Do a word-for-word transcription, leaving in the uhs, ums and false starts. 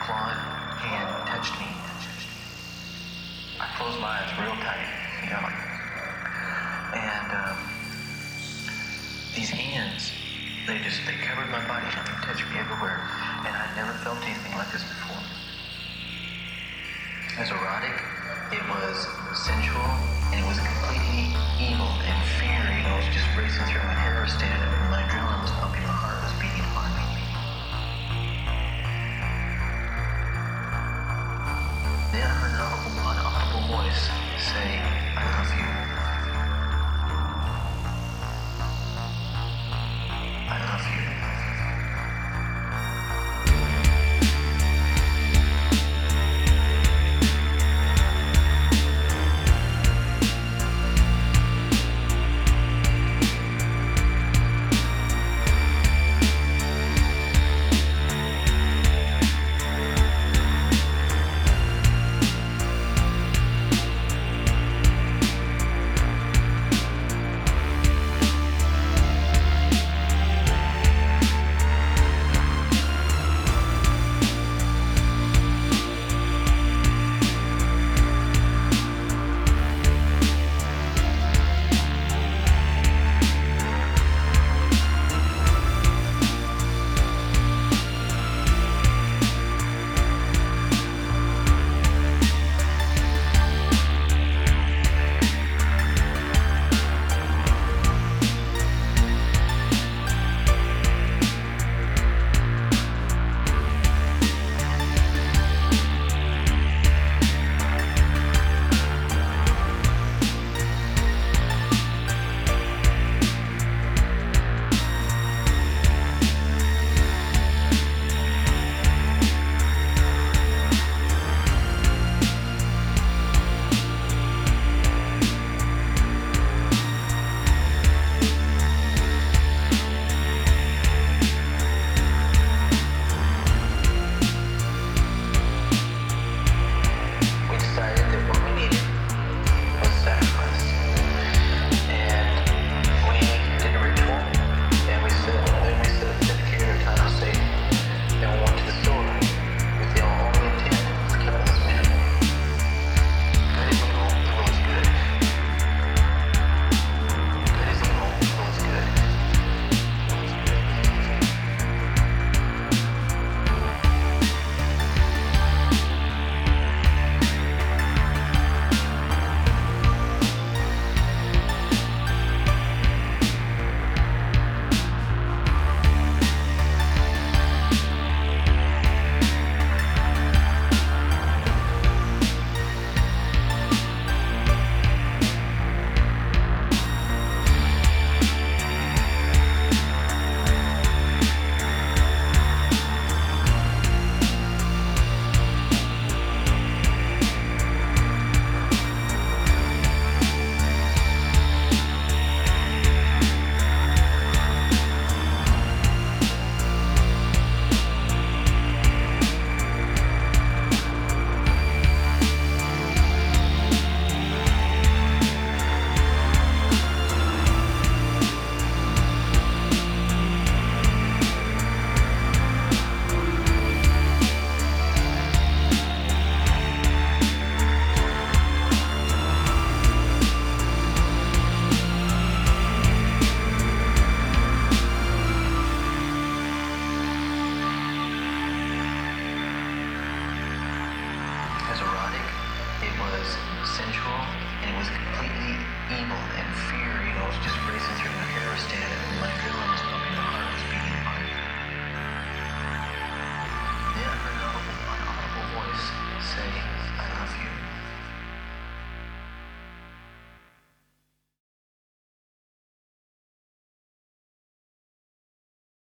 clawed hand touched me. I closed my eyes real tight, you know, and um, these hands, they just, they covered my body and they touched me everywhere, and I'd never felt anything like this before. It was erotic, it was sensual, and it was completely evil and fear, you know, it was just racing through my hair, was standing up, and my adrenaline was pumping, my heart was beating hard. Then I heard an audible, an audible voice say, "I love you."